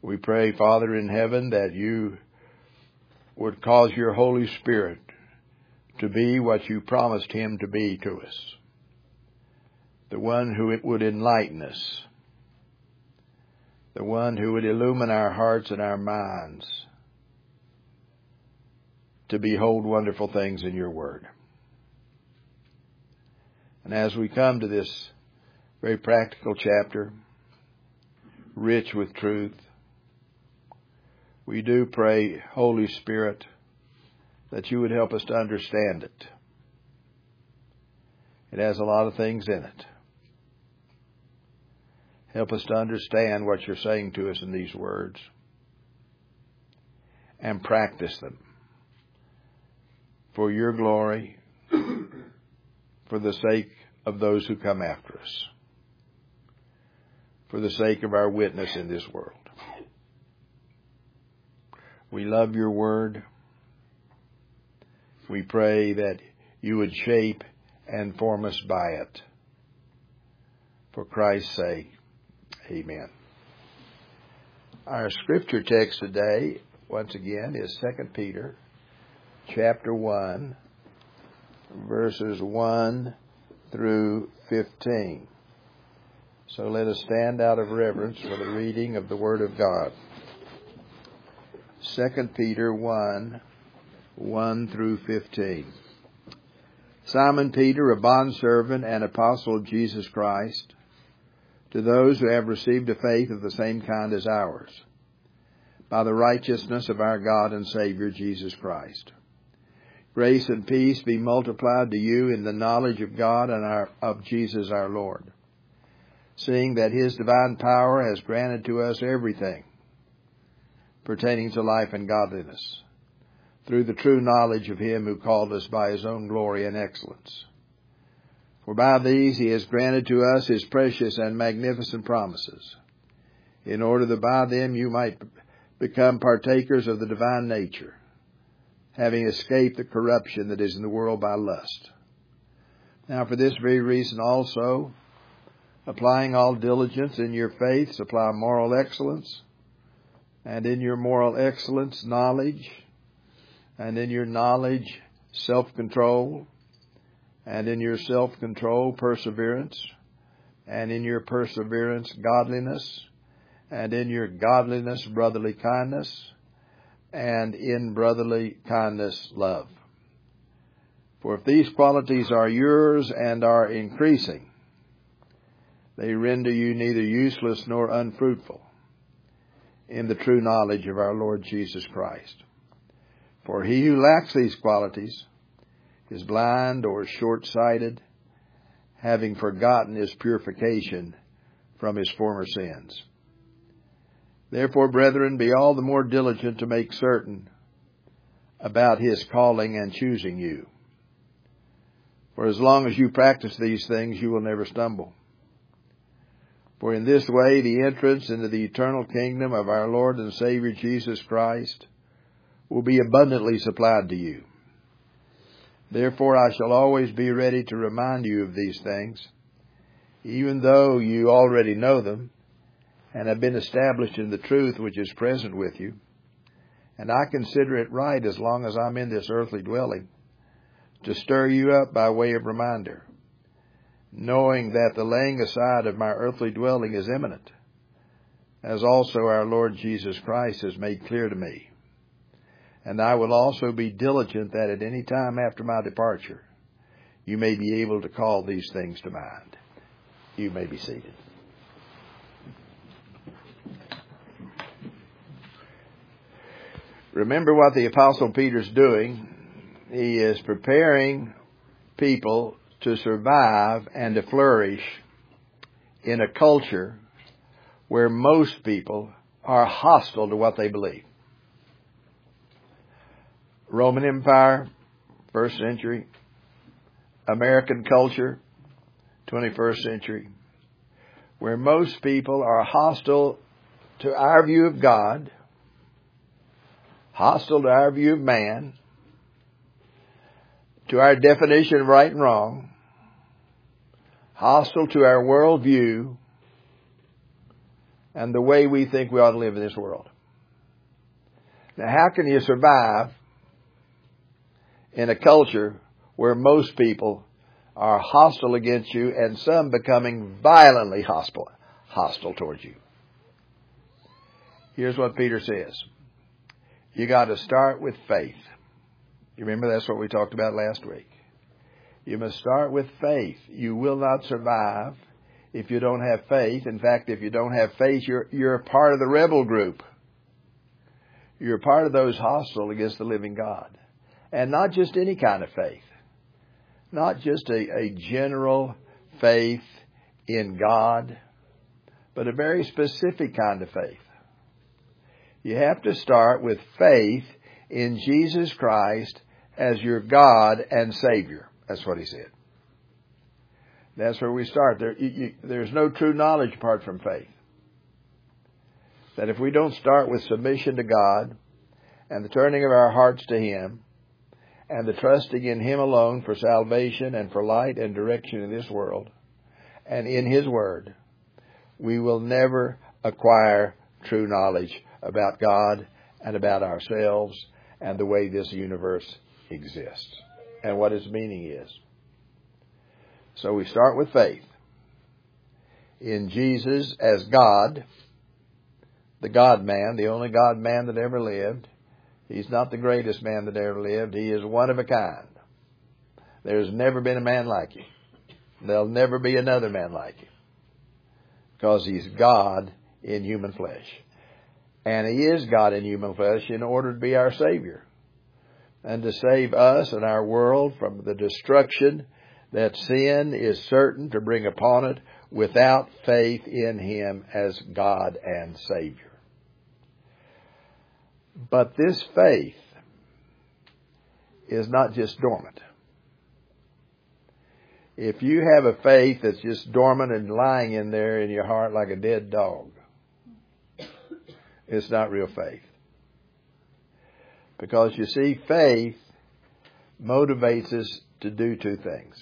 We pray, Father in heaven, that you would cause your Holy Spirit to be what you promised him to be to us. The one who it would enlighten us. The one who would illumine our hearts and our minds to behold wonderful things in your word. And as we come to this very practical chapter, rich with truth, we do pray, Holy Spirit, that you would help us to understand it. It has a lot of things in it. Help us to understand what you're saying to us in these words and practice them for your glory, for the sake of those who come after us, for the sake of our witness in this world. We love your word. We pray that you would shape and form us by it. For Christ's sake, amen. Our scripture text today, once again, is 2 Peter chapter 1, verses 1 through 15. So let us stand out of reverence for the reading of the Word of God. 2 Peter 1, 1 through 15. Simon Peter, a bondservant and apostle of Jesus Christ, to those who have received a faith of the same kind as ours, by the righteousness of our God and Savior Jesus Christ. Grace and peace be multiplied to you in the knowledge of God and of Jesus our Lord, seeing that his divine power has granted to us everything pertaining to life and godliness, through the true knowledge of him who called us by his own glory and excellence. For by these he has granted to us his precious and magnificent promises, in order that by them you might become partakers of the divine nature, having escaped the corruption that is in the world by lust. Now for this very reason also, applying all diligence in your faith, supply moral excellence, and in your moral excellence, knowledge, and in your knowledge, self-control, and in your self-control, perseverance, and in your perseverance, godliness, and in your godliness, brotherly kindness, and in brotherly kindness, love. For if these qualities are yours and are increasing, they render you neither useless nor unfruitful in the true knowledge of our Lord Jesus Christ. For he who lacks these qualities is blind or short-sighted, having forgotten his purification from his former sins. Therefore, brethren, be all the more diligent to make certain about his calling and choosing you. For as long as you practice these things, you will never stumble. For in this way the entrance into the eternal kingdom of our Lord and Savior Jesus Christ will be abundantly supplied to you. Therefore I shall always be ready to remind you of these things, even though you already know them and have been established in the truth which is present with you. And I consider it right, as long as I'm in this earthly dwelling, to stir you up by way of reminder, knowing that the laying aside of my earthly dwelling is imminent, as also our Lord Jesus Christ has made clear to me. And I will also be diligent that at any time after my departure, you may be able to call these things to mind. You may be seated. Remember what the Apostle Peter's doing. He is preparing people to survive and to flourish in a culture where most people are hostile to what they believe. Roman Empire, 1st century. American culture, 21st century. Where most people are hostile to our view of God, hostile to our view of man, to our definition of right and wrong, hostile to our worldview, and the way we think we ought to live in this world. Now, how can you survive in a culture where most people are hostile against you and some becoming violently hostile towards you? Here's what Peter says. You got to start with faith. You remember that's what we talked about last week. You must start with faith. You will not survive if you don't have faith. In fact, if you don't have faith, you're a part of the rebel group. You're a part of those hostile against the living God. And not just any kind of faith. Not just a general faith in God, but a very specific kind of faith. You have to start with faith in Jesus Christ as your God and Savior. That's what he said. That's where we start. There's no true knowledge apart from faith. That if we don't start with submission to God and the turning of our hearts to Him and the trusting in Him alone for salvation and for light and direction in this world and in His Word, we will never acquire true knowledge about God and about ourselves and the way this universe exists and what its meaning is. So we start with faith in Jesus as God, the God-man, the only God-man that ever lived. He's not the greatest man that ever lived. He is one of a kind. There's never been a man like him. There'll never be another man like him. Because He's God in human flesh. And He is God in human flesh in order to be our Savior. And to save us and our world from the destruction that sin is certain to bring upon it without faith in Him as God and Savior. But this faith is not just dormant. If you have a faith that's just dormant and lying in there in your heart like a dead dog, it's not real faith. Because you see, faith motivates us to do two things.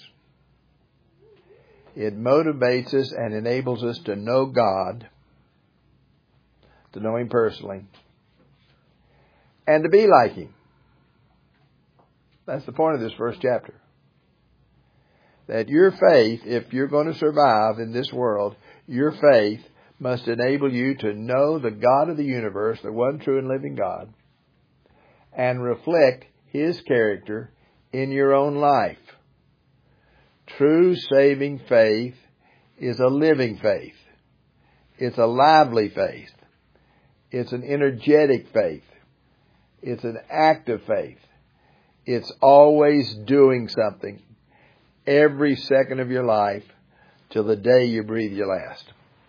It motivates us and enables us to know God, to know Him personally, and to be like Him. That's the point of this first chapter. That your faith, if you're going to survive in this world, your faith must enable you to know the God of the universe, the one true and living God, and reflect His character in your own life. True saving faith is a living faith. It's a lively faith. It's an energetic faith. It's an active faith. It's always doing something every second of your life till the day you breathe your last.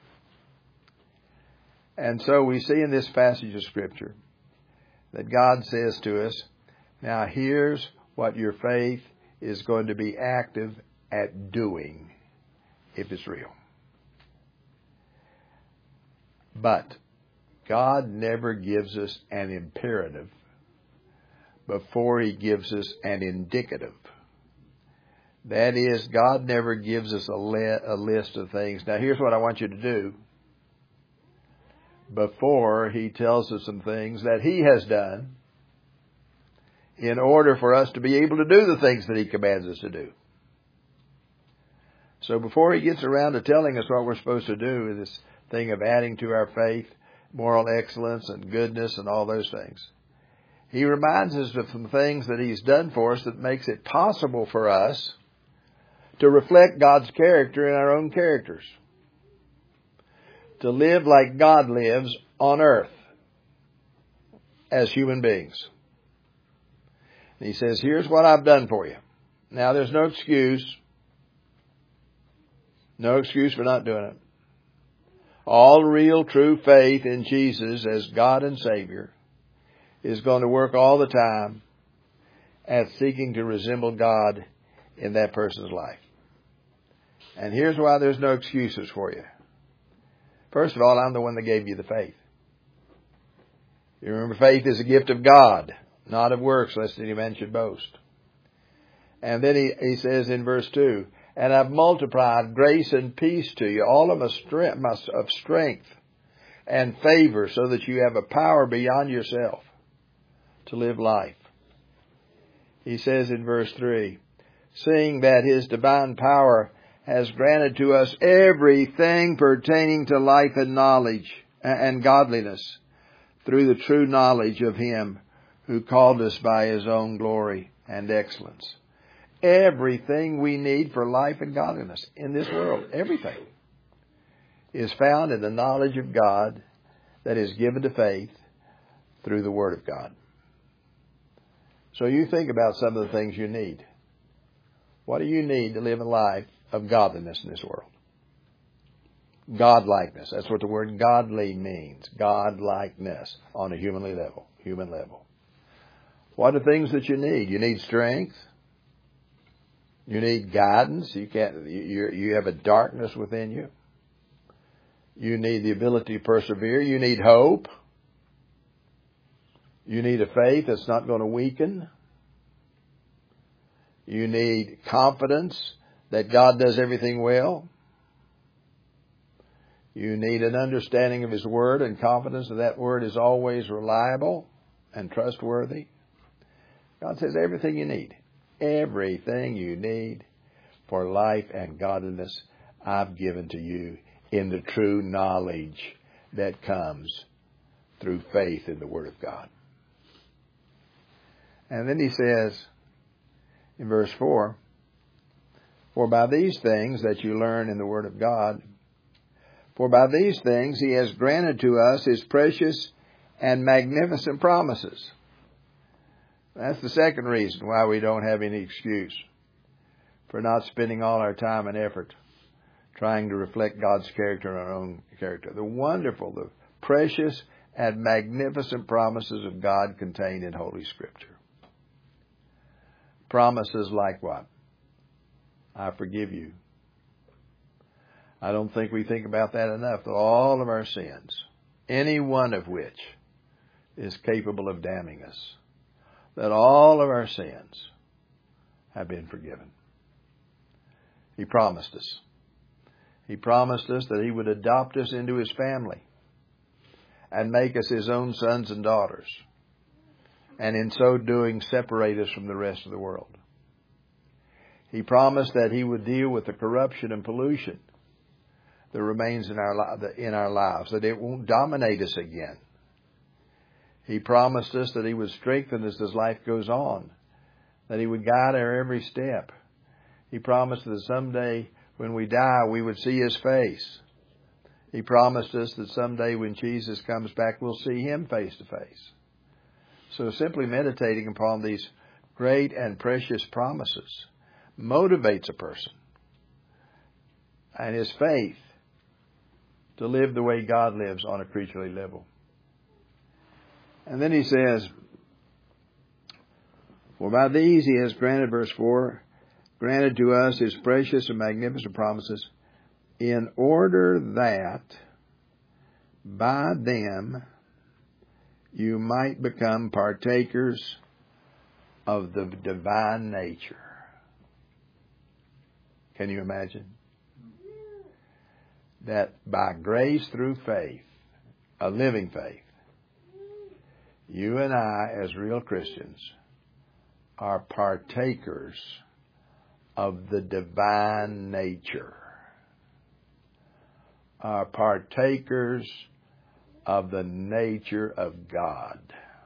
And so we see in this passage of Scripture that God says to us, now here's what your faith is going to be active at doing if it's real. But God never gives us an imperative before He gives us an indicative. That is, God never gives us a list of things. Now here's what I want you to do before He tells us some things that He has done in order for us to be able to do the things that He commands us to do. So before He gets around to telling us what we're supposed to do, this thing of adding to our faith, moral excellence and goodness and all those things, He reminds us of some things that He's done for us that makes it possible for us to reflect God's character in our own characters. To live like God lives on earth as human beings. And He says, here's what I've done for you. Now there's no excuse. No excuse for not doing it. All real true faith in Jesus as God and Savior is going to work all the time at seeking to resemble God in that person's life. And here's why there's no excuses for you. First of all, I'm the one that gave you the faith. You remember, faith is a gift of God, not of works, lest any man should boast. And then he says in verse 2, and I've multiplied grace and peace to you, all of strength, and favor so that you have a power beyond yourself to live life. He says in verse 3, seeing that His divine power has granted to us everything pertaining to life and knowledge and godliness through the true knowledge of Him who called us by His own glory and excellence. Everything we need for life and godliness in this world, everything, is found in the knowledge of God that is given to faith through the Word of God. So you think about some of the things you need. What do you need to live a life of godliness in this world? Godlikeness. That's what the word godly means. Godlikeness on a human level. What are things that you need? You need strength. You need guidance. You have a darkness within you. You need the ability to persevere. You need hope. You need a faith that's not going to weaken. You need confidence that God does everything well. You need an understanding of His Word and confidence that that Word is always reliable and trustworthy. God says everything you need. Everything you need for life and godliness I've given to you in the true knowledge that comes through faith in the Word of God. And then He says in verse 4, for by these things that you learn in the Word of God, for by these things He has granted to us His precious and magnificent promises. That's the second reason why we don't have any excuse for not spending all our time and effort trying to reflect God's character and our own character. The wonderful, the precious and magnificent promises of God contained in Holy Scripture. Promises like what? I forgive you. I don't think we think about that enough. That all of our sins, any one of which is capable of damning us, that all of our sins have been forgiven. He promised us. He promised us that He would adopt us into His family and make us His own sons and daughters, and in so doing separate us from the rest of the world. He promised that He would deal with the corruption and pollution that remains in our lives, that it won't dominate us again. He promised us that He would strengthen us as life goes on, that He would guide our every step. He promised that someday when we die, we would see His face. He promised us that someday when Jesus comes back, we'll see Him face to face. So simply meditating upon these great and precious promises motivates a person and his faith to live the way God lives on a creaturely level. And then he says, for by these He has granted, verse 4, granted to us His precious and magnificent promises, in order that by them you might become partakers of the divine nature. Can you imagine? That by grace through faith, a living faith, you and I, as real Christians, are partakers of the divine nature. Are partakers of the nature of God.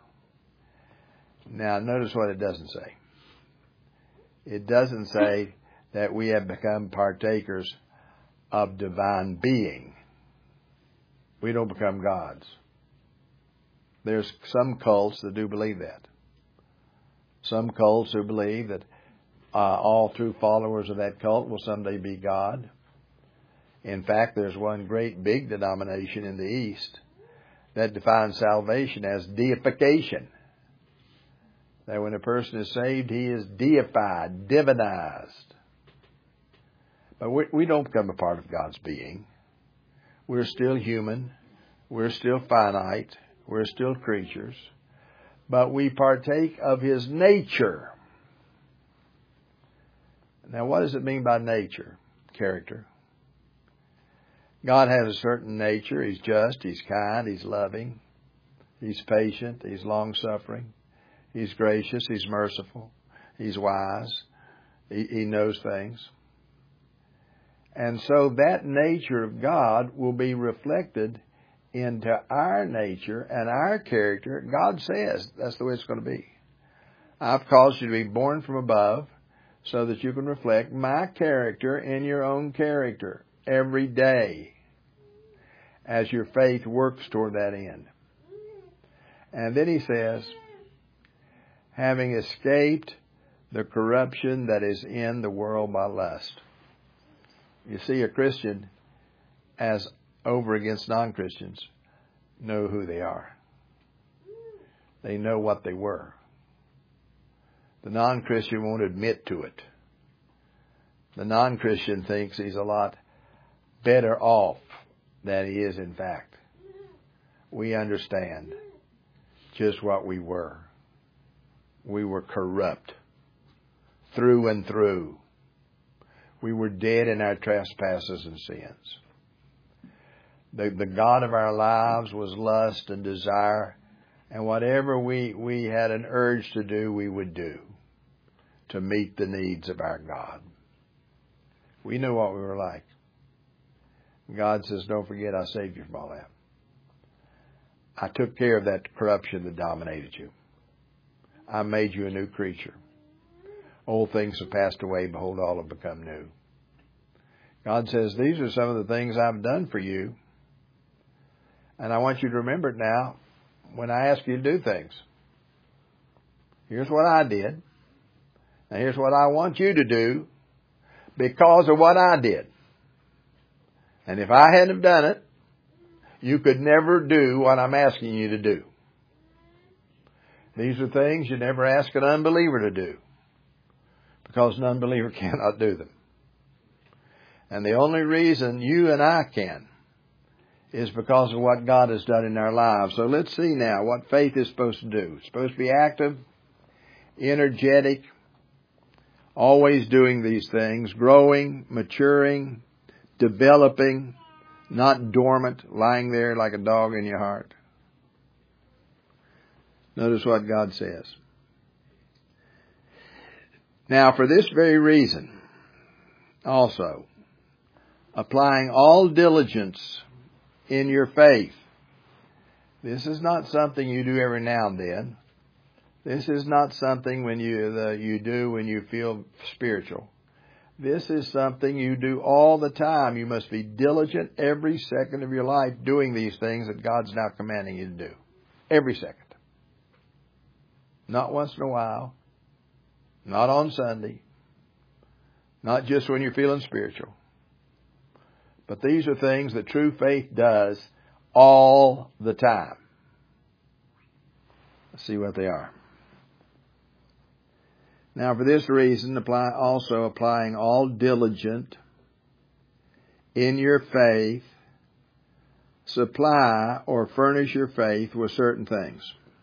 Now, notice what it doesn't say. It doesn't say that we have become partakers of divine being. We don't become gods. There's some cults that do believe that. Some cults who believe that all true followers of that cult will someday be God. In fact, there's one great big denomination in the East that defines salvation as deification. That when a person is saved, he is deified, divinized. But we don't become a part of God's being. We're still human. We're still finite. We're still creatures. But we partake of His nature. Now, what does it mean by nature? Character. God has a certain nature. He's just, He's kind, He's loving, He's patient, He's long-suffering, He's gracious, He's merciful, He's wise, He knows things. And so that nature of God will be reflected into our nature and our character. God says that's the way it's going to be. I've caused you to be born from above so that you can reflect my character in your own character every day as your faith works toward that end. And then he says, having escaped the corruption that is in the world by lust. You see, a Christian, as over against non-Christians, know who they are. They know what they were. The non-Christian won't admit to it. The non-Christian thinks he's a lot better off than he is in fact. We understand just what we were. We were corrupt through and through. We were dead in our trespasses and sins. The God of our lives was lust and desire, and whatever we had an urge to do, we would do to meet the needs of our God. We knew what we were like. God says, don't forget I saved you from all that. I took care of that corruption that dominated you. I made you a new creature. Old things have passed away. Behold, all have become new. God says, these are some of the things I've done for you. And I want you to remember it now when I ask you to do things. Here's what I did. And here's what I want you to do because of what I did. And if I hadn't have done it, you could never do what I'm asking you to do. These are things you never ask an unbeliever to do because an unbeliever cannot do them. And the only reason you and I can is because of what God has done in our lives. So let's see now what faith is supposed to do. It's supposed to be active, energetic, always doing these things, growing, maturing, developing, not dormant, lying there like a dog in your heart. Notice what God says. Now, for this very reason, also, applying all diligence in your faith. This is not something you do every now and then. This is not something when you do when you feel spiritual. This is something you do all the time. You must be diligent every second of your life doing these things that God's now commanding you to do. Every second. Not once in a while. Not on Sunday. Not just when you're feeling spiritual. But these are things that true faith does all the time. Let's see what they are. Now, for this reason, applying all diligent in your faith, supply or furnish your faith with certain things.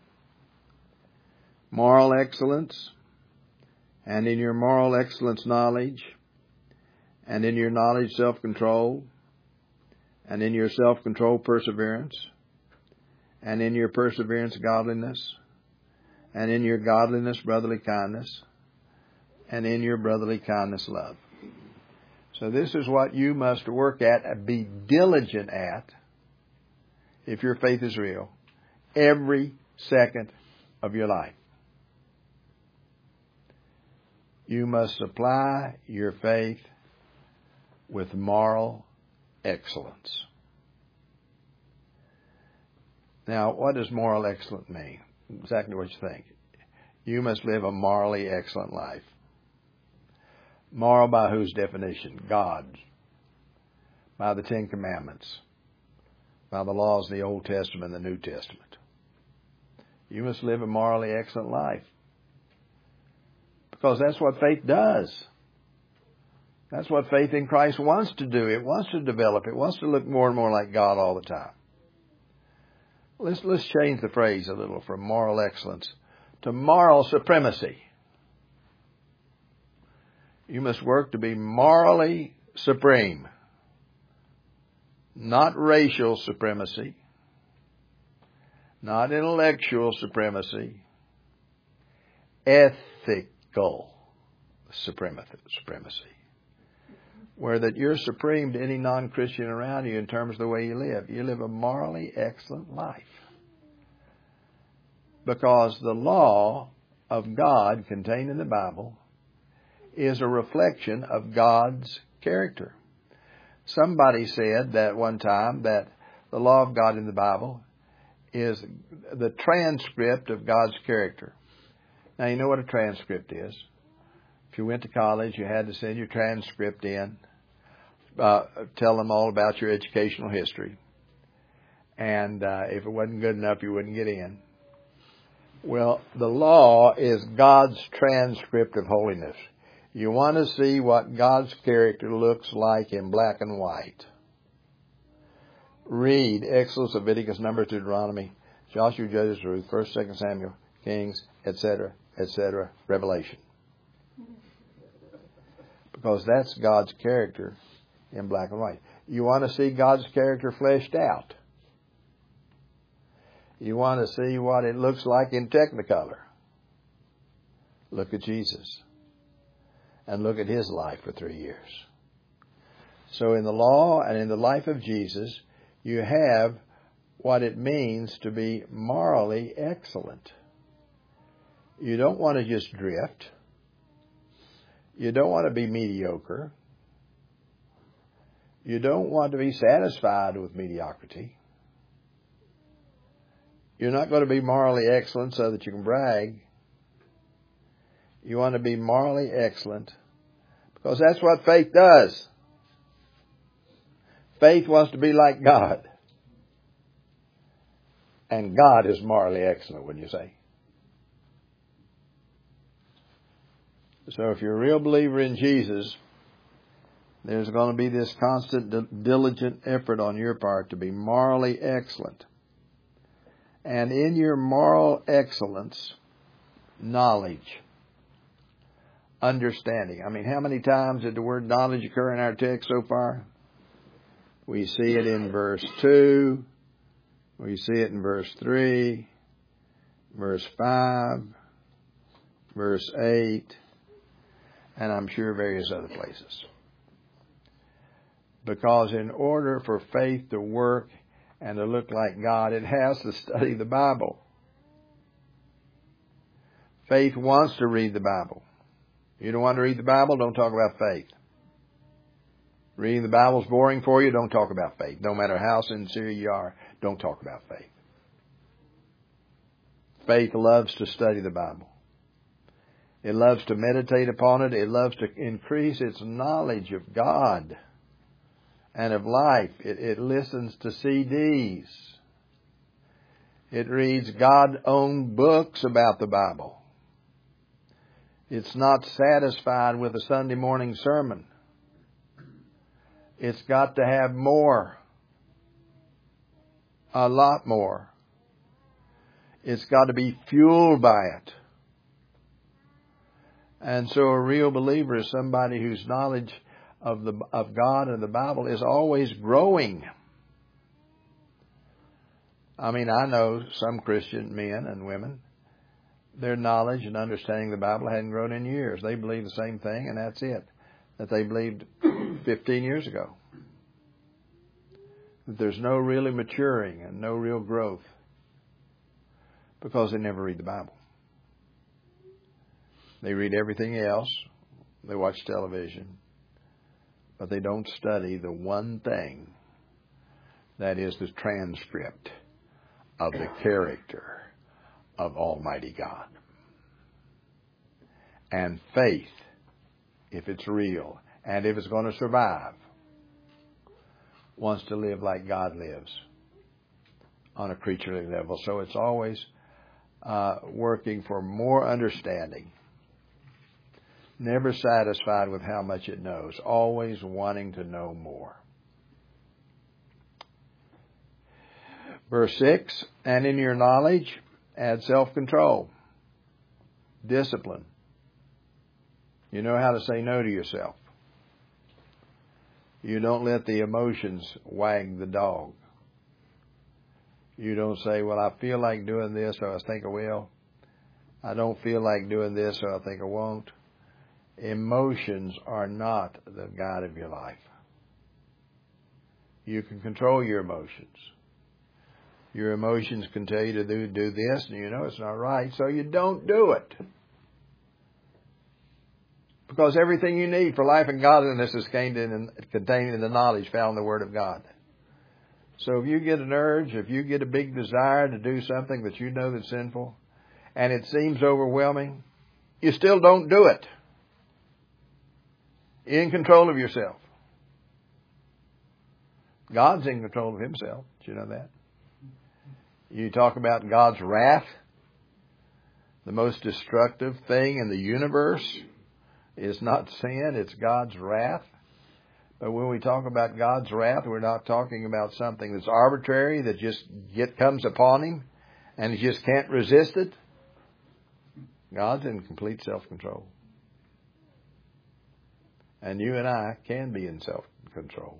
Moral excellence, and in your moral excellence knowledge, and in your knowledge self-control, and in your self-control perseverance, and in your perseverance godliness, and in your godliness brotherly kindness, and in your brotherly kindness love. So this is what you must work at and be diligent at, if your faith is real, every second of your life. You must supply your faith with moral excellence. Now, what does moral excellence mean? Exactly what you think. You must live a morally excellent life. Moral by whose definition? God's. By the Ten Commandments. By the laws of the Old Testament and the New Testament. You must live a morally excellent life. Because that's what faith does. That's what faith in Christ wants to do. It wants to develop. It wants to look more and more like God all the time. Let's change the phrase a little from moral excellence to moral supremacy. You must work to be morally supreme. not racial supremacy, not intellectual supremacy, ethical supremacy. Where that you're supreme to any non-Christian around you in terms of the way you live. You live a morally excellent life. Because the law of God contained in the Bible is a reflection of God's character. Somebody said that one time that the law of God in the Bible is the transcript of God's character. Now, you know what a transcript is. If you went to college, you had to send your transcript in, tell them all about your educational history. And if it wasn't good enough, you wouldn't get in. Well, the law is God's transcript of holiness. You want to see what God's character looks like in black and white. Read Exodus, Leviticus, Numbers, Deuteronomy, Joshua, Judges, Ruth, 1st, 2nd Samuel, Kings, etc., etc., Revelation. Because that's God's character in black and white. You want to see God's character fleshed out. You want to see what it looks like in Technicolor. Look at Jesus. And look at His life for 3 years. So in the law and in the life of Jesus, you have what it means to be morally excellent. You don't want to just drift. You don't want to be mediocre. You don't want to be satisfied with mediocrity. You're not going to be morally excellent so that you can brag. You want to be morally excellent because that's what faith does. Faith wants to be like God. And God is morally excellent, wouldn't you say? So if you're a real believer in Jesus, there's going to be this constant, diligent effort on your part to be morally excellent. And in your moral excellence, knowledge, understanding. I mean, how many times did the word knowledge occur in our text so far? We see it in verse 2. We see it in verse 3, verse 5, verse 8, and I'm sure various other places. Because in order for faith to work and to look like God, it has to study the Bible. Faith wants to read the Bible. You don't want to read the Bible, don't talk about faith. Reading the Bible is boring for you, don't talk about faith. No matter how sincere you are, don't talk about faith. Faith loves to study the Bible. It loves to meditate upon it. It loves to increase its knowledge of God and of life. It listens to CDs. It reads God-owned books about the Bible. It's not satisfied with a Sunday morning sermon. It's got to have more. A lot more. It's got to be fueled by it. And so a real believer is somebody whose knowledge of God and the Bible is always growing. I mean, I know some Christian men and women, their knowledge and understanding of the Bible hadn't grown in years. They believe the same thing, and that's it, that they believed 15 years ago. That there's no really maturing and no real growth because they never read the Bible. They read everything else. They watch television. But they don't study the one thing that is the transcript of the character of Almighty God. And faith, if it's real and if it's going to survive, wants to live like God lives on a creaturely level. So it's always working for more understanding. Never satisfied with how much it knows. Always wanting to know more. Verse 6, and in your knowledge, add self-control. Discipline. You know how to say no to yourself. You don't let the emotions wag the dog. You don't say, well, I feel like doing this, so I think I will. I don't feel like doing this, so I think I won't. Emotions are not the guide of your life. You can control your emotions. Your emotions can tell you to do this, and you know it's not right, so you don't do it. Because everything you need for life and godliness is contained in the knowledge found in the Word of God. So if you get an urge, if you get a big desire to do something that you know that's sinful, and it seems overwhelming, you still don't do it. You're in control of yourself. God's in control of Himself. Did you know that? You talk about God's wrath, the most destructive thing in the universe is not sin, it's God's wrath. But when we talk about God's wrath, we're not talking about something that's arbitrary, that just comes upon Him, and He just can't resist it. God's in complete self-control. And you and I can be in self-control.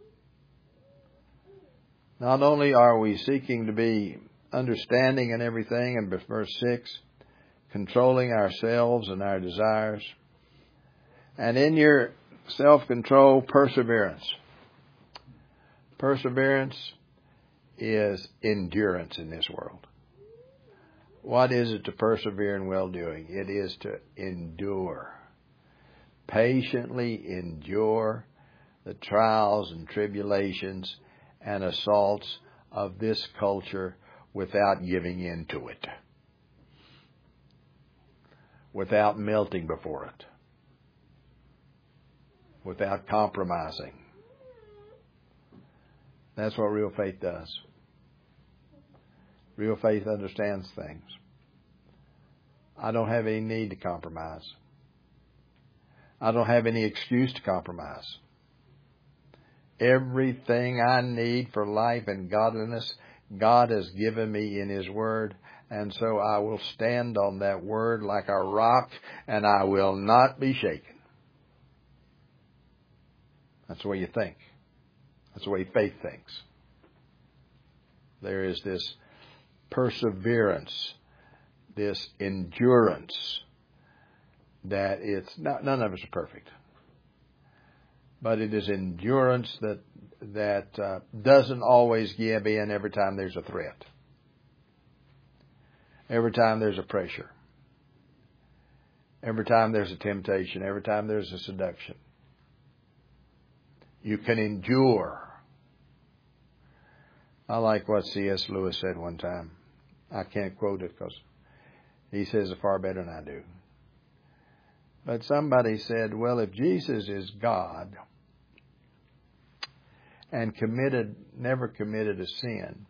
Not only are we seeking to be understanding in everything, in verse 6, controlling ourselves and our desires, and in your self-control, perseverance. Perseverance is endurance in this world. What is it to persevere in well-doing? It is to endure. Patiently endure the trials and tribulations and assaults of this culture without giving in to it. Without melting before it. Without compromising. That's what real faith does. Real faith understands things. I don't have any need to compromise. I don't have any excuse to compromise. Everything I need for life and godliness, God has given me in His Word, and so I will stand on that Word like a rock, and I will not be shaken. That's the way you think. That's the way faith thinks. There is this perseverance, this endurance, that none of us are perfect. But it is endurance that doesn't always give in every time there's a threat. Every time there's a pressure. Every time there's a temptation. Every time there's a seduction. You can endure. I like what C.S. Lewis said one time. I can't quote it because he says it far better than I do. But somebody said, well, if Jesus is God and never committed a sin,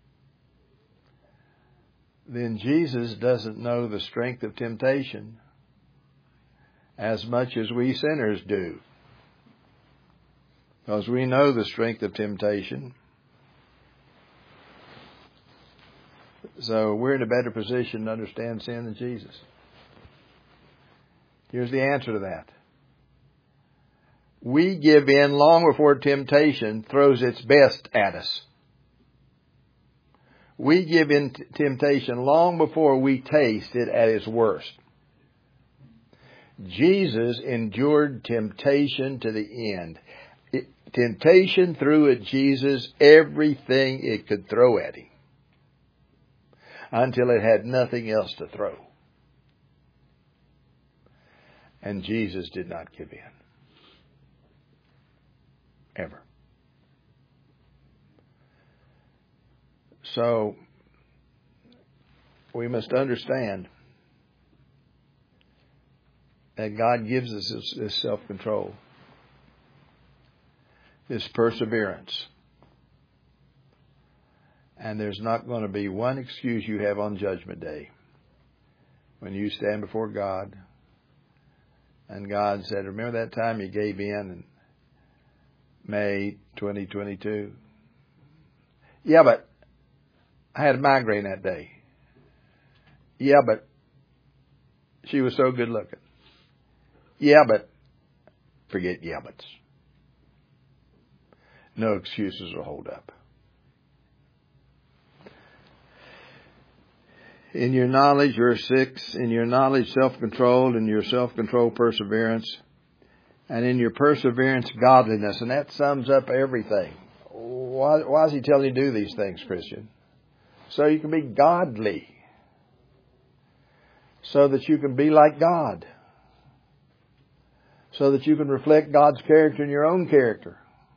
then Jesus doesn't know the strength of temptation as much as we sinners do. Because we know the strength of temptation. So we're in a better position to understand sin than Jesus. Here's the answer to that. We give in long before temptation throws its best at us. We give in temptation long before we taste it at its worst. Jesus endured temptation to the end. Temptation threw at Jesus everything it could throw at Him until it had nothing else to throw. And Jesus did not give in. Ever. So, we must understand that God gives us this self-control, this perseverance. And there's not going to be one excuse you have on Judgment Day when you stand before God and God said, remember that time you gave in May 2022? Yeah, but I had a migraine that day. Yeah, but she was so good looking. Yeah, but forget yeah buts. no excuses will hold up. In your knowledge, verse 6, in your knowledge self-control, in your self-control perseverance, and in your perseverance godliness. And that sums up everything. Why is he telling you to do these things, Christian? So you can be godly. So that you can be like God. So that you can reflect God's character in your own character.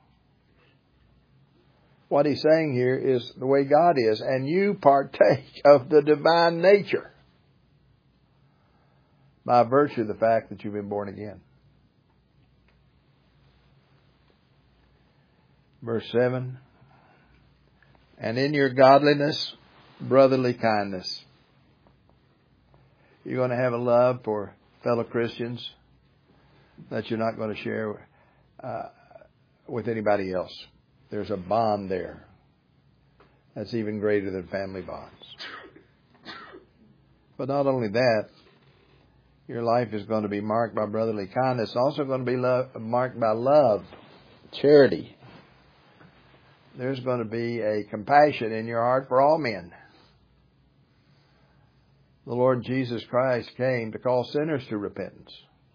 What he's saying here is the way God is, and you partake of the divine nature by virtue of the fact that you've been born again. Verse 7, and in your godliness, brotherly kindness. You're going to have a love for fellow Christians that you're not going to share with anybody else. There's a bond there that's even greater than family bonds. But not only that, your life is going to be marked by brotherly kindness. It's also going to be marked by love, charity. There's going to be a compassion in your heart for all men. The Lord Jesus Christ came to call sinners to repentance.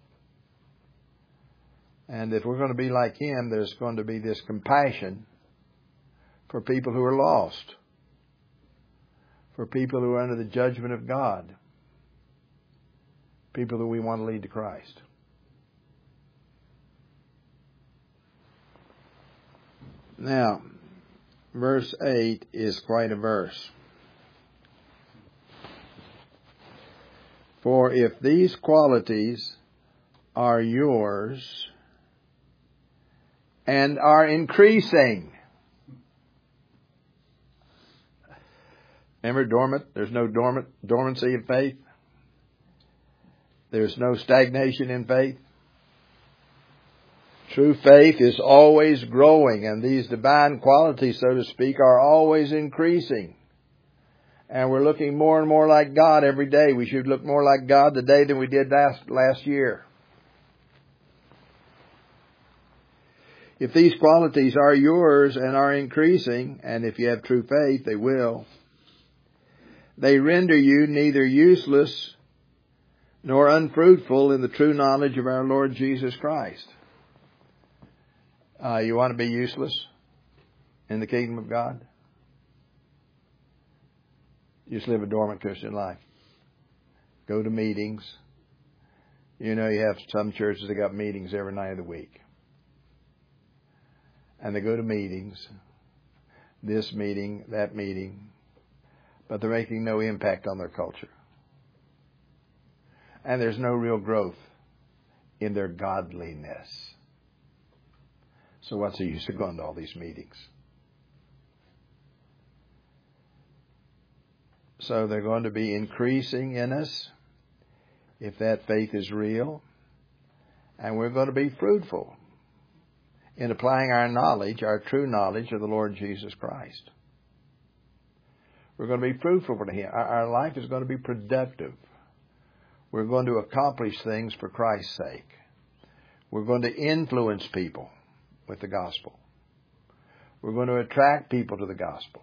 And if we're going to be like Him, there's going to be this compassion for people who are lost, for people who are under the judgment of God, people that we want to lead to Christ. Now, verse 8 is quite a verse. For if these qualities are yours and are increasing. Remember, dormant? There's no dormancy of faith. There's no stagnation in faith. True faith is always growing, and these divine qualities, so to speak, are always increasing. And we're looking more and more like God every day. We should look more like God today than we did last year. If these qualities are yours and are increasing, and if you have true faith, they will, they render you neither useless nor unfruitful in the true knowledge of our Lord Jesus Christ. You want to be useless in the kingdom of God? Just live a dormant Christian life. Go to meetings. You know, you have some churches that got meetings every night of the week. And they go to meetings, this meeting, that meeting, but they're making no impact on their culture. And there's no real growth in their godliness. So what's the use of going to all these meetings? So they're going to be increasing in us if that faith is real. And we're going to be fruitful in applying our knowledge, our true knowledge of the Lord Jesus Christ. We're going to be fruitful for Him. Our life is going to be productive. We're going to accomplish things for Christ's sake. We're going to influence people with the gospel. We're going to attract people to the gospel.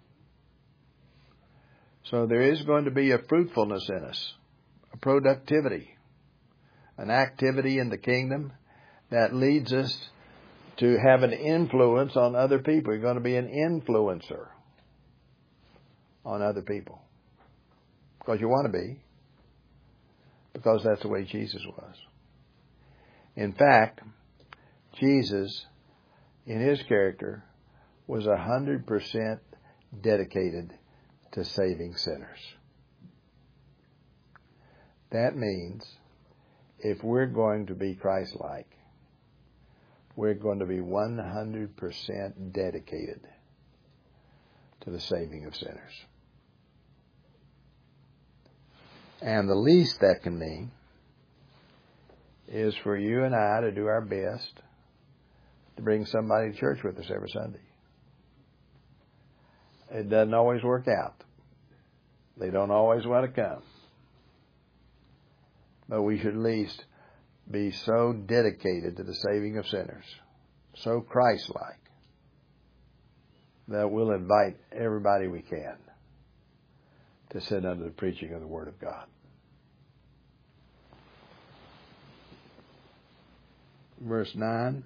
So there is going to be a fruitfulness in us, a productivity, an activity in the kingdom that leads us to have an influence on other people. You're going to be an influencer on other people. Because you want to be. Because that's the way Jesus was. In fact, Jesus, in His character, was 100% dedicated to saving sinners. That means if we're going to be Christ-like, we're going to be 100% dedicated to the saving of sinners. And the least that can mean is for you and I to do our best to bring somebody to church with us every Sunday. It doesn't always work out. They don't always want to come. But we should at least be so dedicated to the saving of sinners, so Christ-like, that we'll invite everybody we can to sit under the preaching of the Word of God. Verse 9.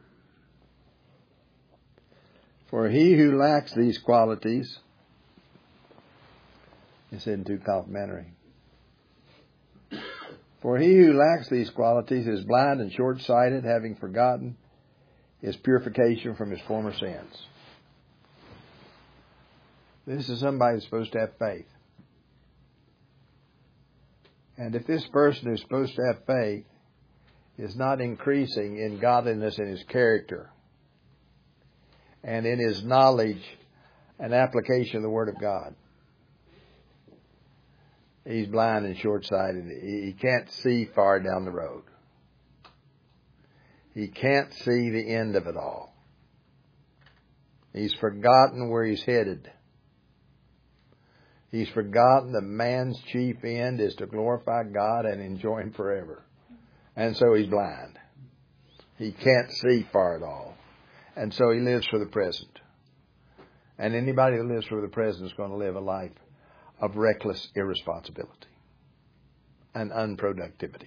For he who lacks these qualities, it's in too complimentary. For he who lacks these qualities is blind and short-sighted, having forgotten his purification from his former sins. This is somebody who's supposed to have faith. And if this person who's supposed to have faith is not increasing in godliness in his character and in his knowledge and application of the Word of God, he's blind and short-sighted. He can't see far down the road. He can't see the end of it all. He's forgotten where he's headed. He's forgotten that man's chief end is to glorify God and enjoy Him forever. And so he's blind. He can't see far at all. And so he lives for the present. And anybody who lives for the present is going to live a life of reckless irresponsibility and unproductivity.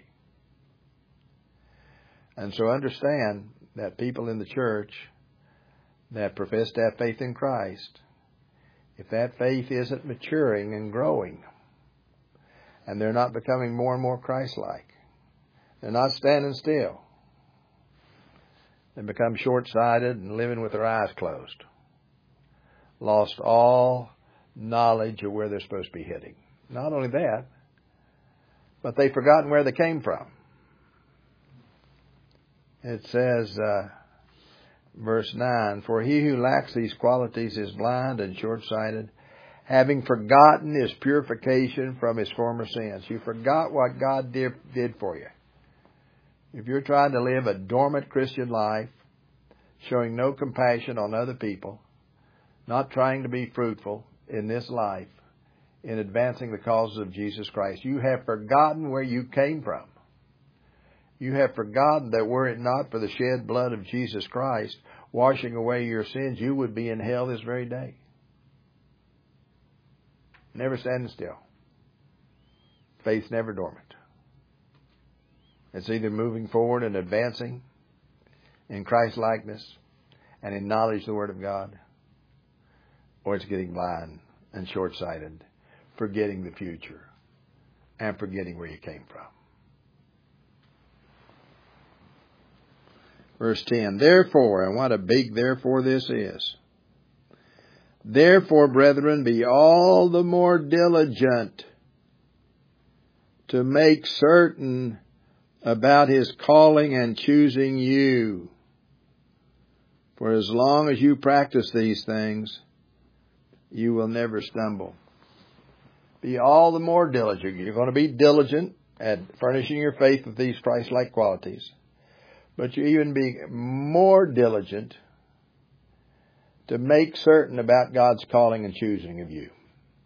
And so understand that people in the church that profess to have faith in Christ, if that faith isn't maturing and growing, and they're not becoming more and more Christ-like, they're not standing still, they become short-sighted and living with their eyes closed, lost all knowledge of where they're supposed to be heading. Not only that, but they've forgotten where they came from. It says, verse 9, for he who lacks these qualities is blind and short-sighted, having forgotten his purification from his former sins. You forgot what God did for you. If you're trying to live a dormant Christian life, showing no compassion on other people, not trying to be fruitful in this life, in advancing the causes of Jesus Christ, you have forgotten where you came from. You have forgotten that were it not for the shed blood of Jesus Christ washing away your sins, you would be in hell this very day. Never standing still. Faith's never dormant. It's either moving forward and advancing in Christ-likeness and in knowledge of the Word of God, or it's getting blind and short-sighted, forgetting the future and forgetting where you came from. Verse 10, therefore, and what a big therefore this is. Therefore, brethren, be all the more diligent to make certain about His calling and choosing you. For as long as you practice these things, you will never stumble. Be all the more diligent. You're going to be diligent at furnishing your faith with these Christ-like qualities. But you even be more diligent to make certain about God's calling and choosing of you.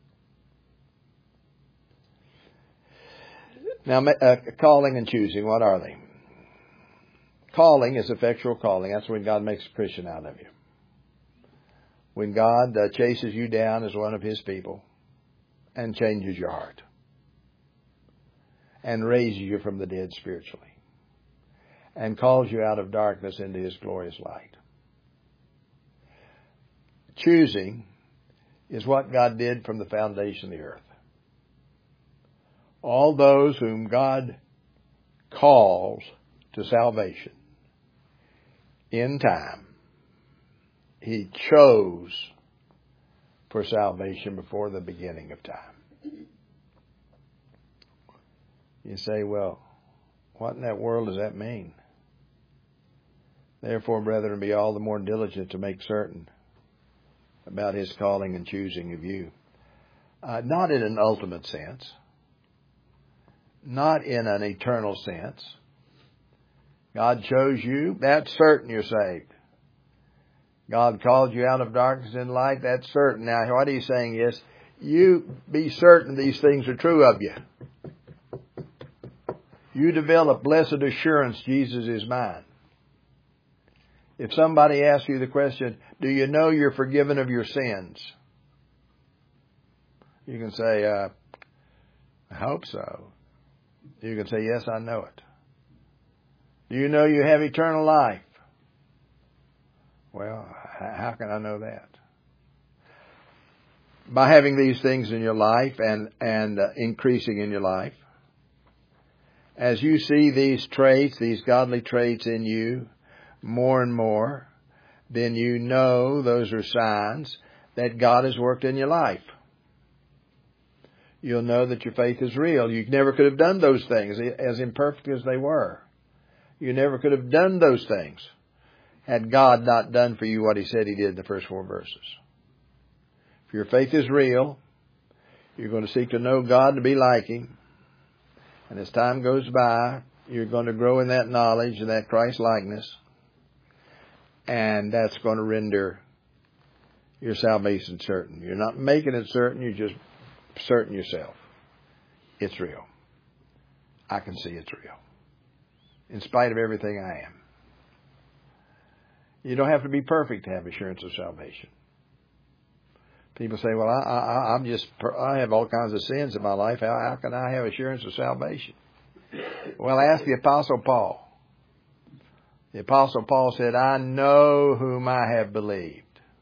Now, calling and choosing, what are they? Calling is effectual calling. That's when God makes a Christian out of you. When God chases you down as one of His people and changes your heart and raises you from the dead spiritually and calls you out of darkness into His glorious light. Choosing is what God did from the foundation of the earth. All those whom God calls to salvation in time, He chose for salvation before the beginning of time. You say, well, what in that world does that mean? Therefore, brethren, be all the more diligent to make certain about His calling and choosing of you. Not in an ultimate sense. Not in an eternal sense. God chose you. That's certain you're saved. God called you out of darkness and light. That's certain. Now, what He's saying is, you be certain these things are true of you. You develop blessed assurance Jesus is mine. If somebody asks you the question, do you know you're forgiven of your sins? You can say, I hope so. You can say, yes, I know it. Do you know you have eternal life? Well, how can I know that? By having these things in your life and increasing in your life. As you see these traits, these godly traits in you more and more, then you know those are signs that God has worked in your life. You'll know that your faith is real. You never could have done those things, as imperfect as they were. You never could have done those things had God not done for you what He said He did in the first 4 verses. If your faith is real, you're going to seek to know God and to be like Him. And as time goes by, you're going to grow in that knowledge and that Christ likeness. And that's going to render your salvation certain. You're not making it certain, you're just certain yourself. It's real. I can see it's real. In spite of everything I am. You don't have to be perfect to have assurance of salvation. People say, well, I have all kinds of sins in my life. How can I have assurance of salvation? Well, ask the Apostle Paul. The Apostle Paul said, I know whom I have believed.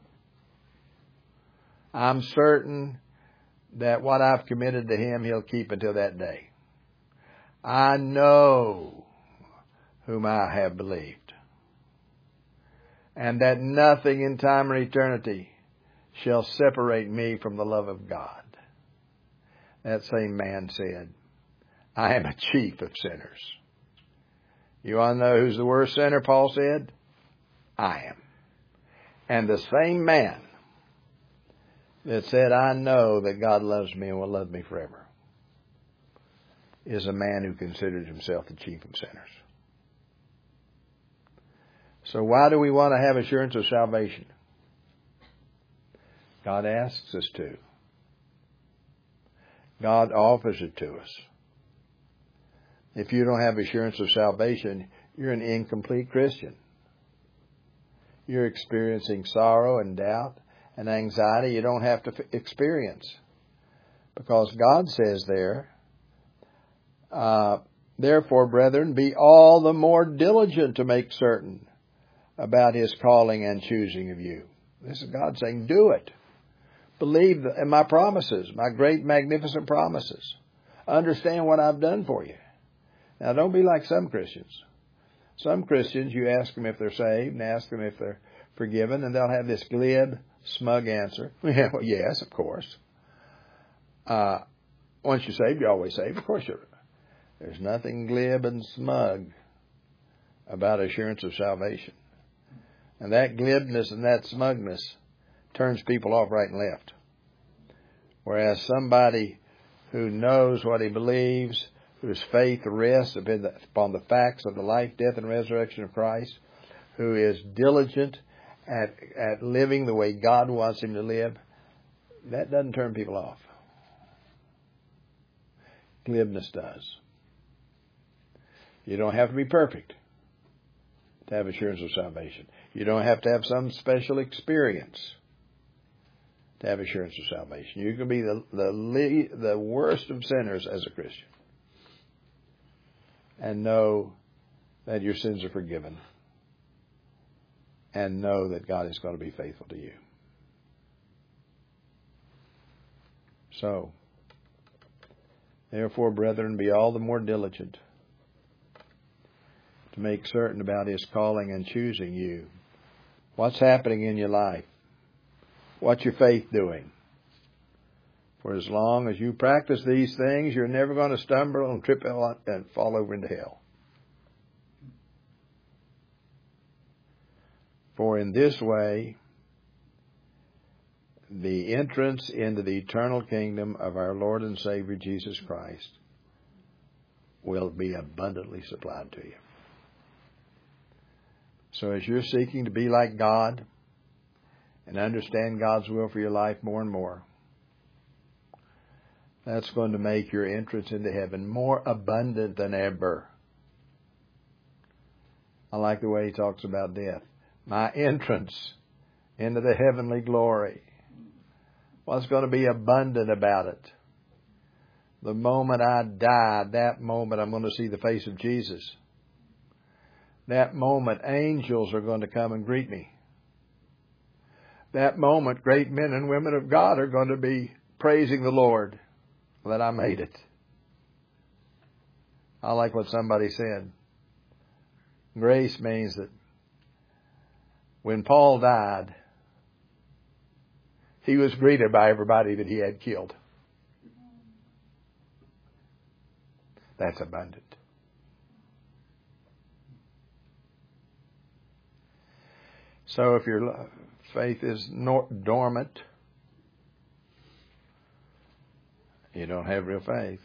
I'm certain that what I've committed to Him, He'll keep until that day. I know whom I have believed. And that nothing in time or eternity shall separate me from the love of God. That same man said, I am a chief of sinners. You want to know who's the worst sinner, Paul said? I am. And the same man that said, I know that God loves me and will love me forever, is a man who considers himself the chief of sinners. So why do we want to have assurance of salvation? God asks us to. God offers it to us. If you don't have assurance of salvation, you're an incomplete Christian. You're experiencing sorrow and doubt and anxiety you don't have to experience. Because God says there, therefore, brethren, be all the more diligent to make certain about His calling and choosing of you. This is God saying, do it. Believe in my promises, my great, magnificent promises. Understand what I've done for you. Now, don't be like some Christians. Some Christians, you ask them if they're saved and ask them if they're forgiven, and they'll have this glib, smug answer. Yeah, well, yes, of course. Once you're saved, you're always saved. Of course you're. There's nothing glib and smug about assurance of salvation. And that glibness and that smugness turns people off right and left. Whereas somebody who knows what he believes, whose faith rests upon the facts of the life, death, and resurrection of Christ, who is diligent at living the way God wants him to live, that doesn't turn people off. Glibness does. You don't have to be perfect to have assurance of salvation. You don't have to have some special experience to have assurance of salvation. You can be the worst of sinners as a Christian and know that your sins are forgiven and know that God is going to be faithful to you. So, therefore, brethren, be all the more diligent to make certain about His calling and choosing you. What's happening in your life? What's your faith doing? For as long as you practice these things, you're never going to stumble and trip and fall over into hell. For in this way, the entrance into the eternal kingdom of our Lord and Savior Jesus Christ will be abundantly supplied to you. So as you're seeking to be like God and understand God's will for your life more and more, that's going to make your entrance into heaven more abundant than ever. I like the way he talks about death. My entrance into the heavenly glory. What's going to be abundant about it? The moment I die, that moment I'm going to see the face of Jesus. That moment, angels are going to come and greet me. That moment, great men and women of God are going to be praising the Lord that I made it. I like what somebody said. Grace means that when Paul died, he was greeted by everybody that he had killed. That's abundant. So if your faith is dormant, you don't have real faith.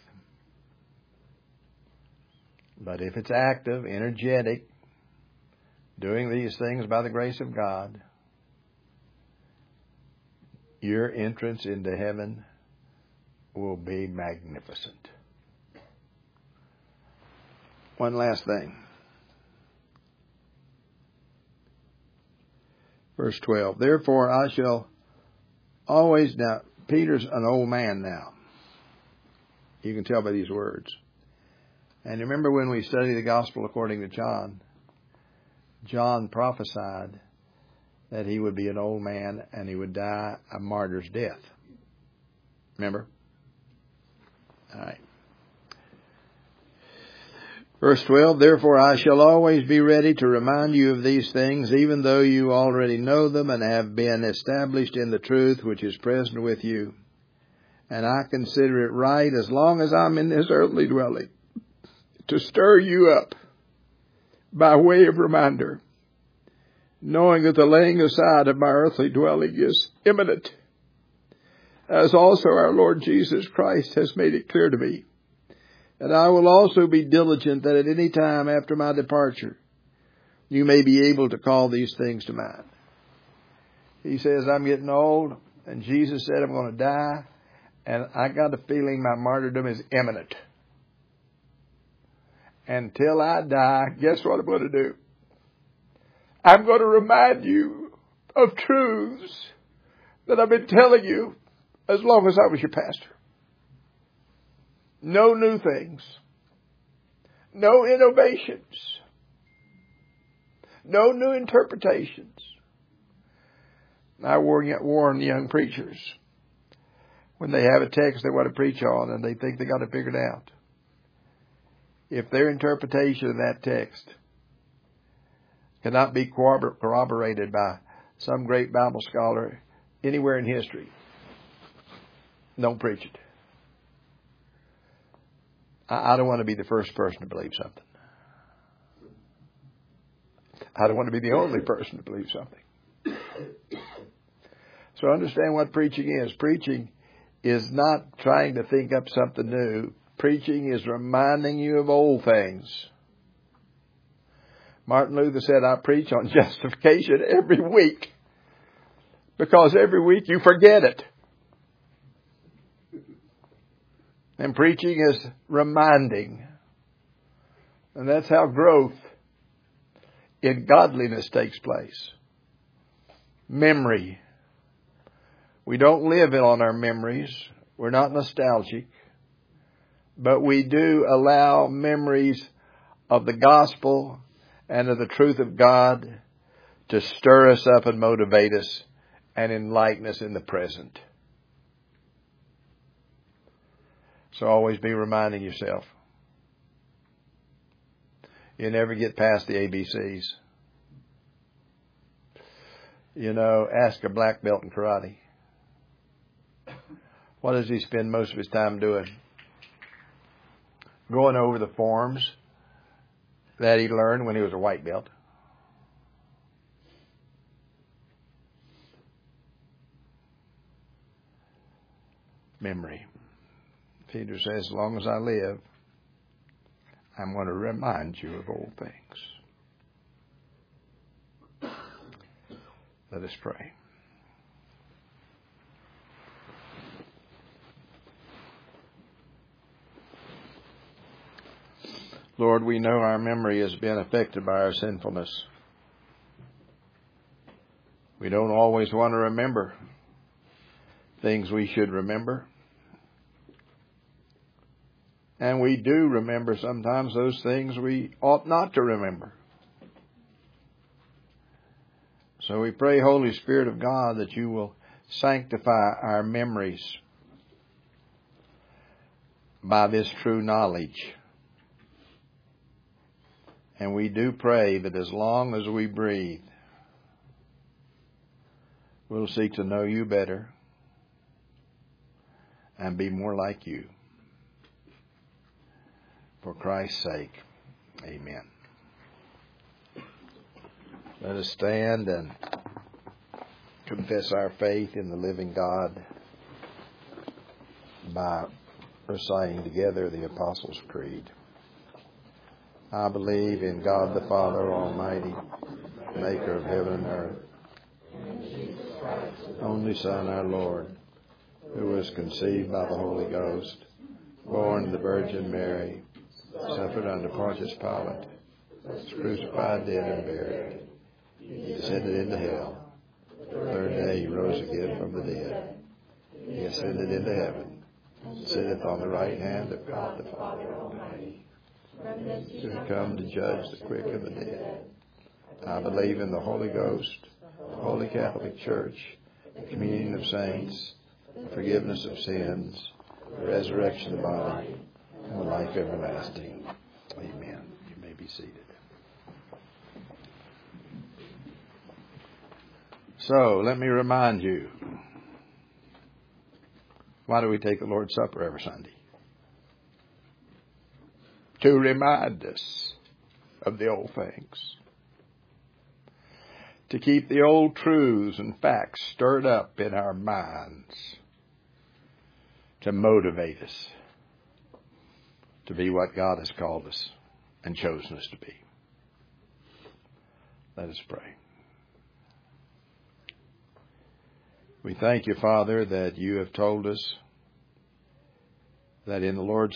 But if it's active, energetic, doing these things by the grace of God, your entrance into heaven will be magnificent. One last thing. Verse 12. Therefore I shall always... Now, Peter's an old man now. You can tell by these words. And remember when we study the gospel according to John, John prophesied that he would be an old man and he would die a martyr's death. Remember? All right. Verse 12, therefore I shall always be ready to remind you of these things, even though you already know them and have been established in the truth which is present with you. And I consider it right, as long as I'm in this earthly dwelling, to stir you up by way of reminder, knowing that the laying aside of my earthly dwelling is imminent, as also our Lord Jesus Christ has made it clear to me. And I will also be diligent that at any time after my departure, you may be able to call these things to mind. He says, I'm getting old, and Jesus said I'm going to die, and I got a feeling my martyrdom is imminent. Until I die, guess what I'm going to do? I'm going to remind you of truths that I've been telling you as long as I was your pastor. No new things. No innovations. No new interpretations. I warn young preachers when they have a text they want to preach on and they think they got it figured out. If their interpretation of that text cannot be corroborated by some great Bible scholar anywhere in history, don't preach it. I don't want to be the first person to believe something. I don't want to be the only person to believe something. So understand what preaching is. Preaching is not trying to think up something new. Preaching is reminding you of old things. Martin Luther said, I preach on justification every week because every week you forget it. And preaching is reminding. And that's how growth in godliness takes place. Memory. We don't live on our memories. We're not nostalgic. But we do allow memories of the gospel and of the truth of God to stir us up and motivate us and enlighten us in the present. So always be reminding yourself. You never get past the ABCs. You know, ask a black belt in karate. What does he spend most of his time doing? Going over the forms that he learned when he was a white belt. Memory. Peter says, as long as I live, I'm going to remind you of old things. Let us pray. Lord, we know our memory has been affected by our sinfulness. We don't always want to remember things we should remember. And we do remember sometimes those things we ought not to remember. So we pray, Holy Spirit of God, that you will sanctify our memories by this true knowledge. And we do pray that as long as we breathe, we'll seek to know you better and be more like you. For Christ's sake, amen. Let us stand and confess our faith in the living God by reciting together the Apostles' Creed. I believe in God the Father Almighty, maker of heaven and earth, only Son, our Lord, who was conceived by the Holy Ghost, born of the Virgin Mary, suffered under Pontius Pilate, was crucified, dead, and buried. He descended into hell. The third day he rose again from the dead. He ascended into heaven, and sitteth on the right hand of God the Father Almighty, who is come to judge the quick and the dead. I believe in the Holy Ghost, the Holy Catholic Church, the communion of saints, the forgiveness of sins, the resurrection of the body, and the life everlasting. Amen. You may be seated. So, let me remind you, why do we take the Lord's Supper every Sunday? To remind us of the old things. To keep the old truths and facts stirred up in our minds. To motivate us to be what God has called us and chosen us to be. Let us pray. We thank you, Father, that you have told us that in the Lord's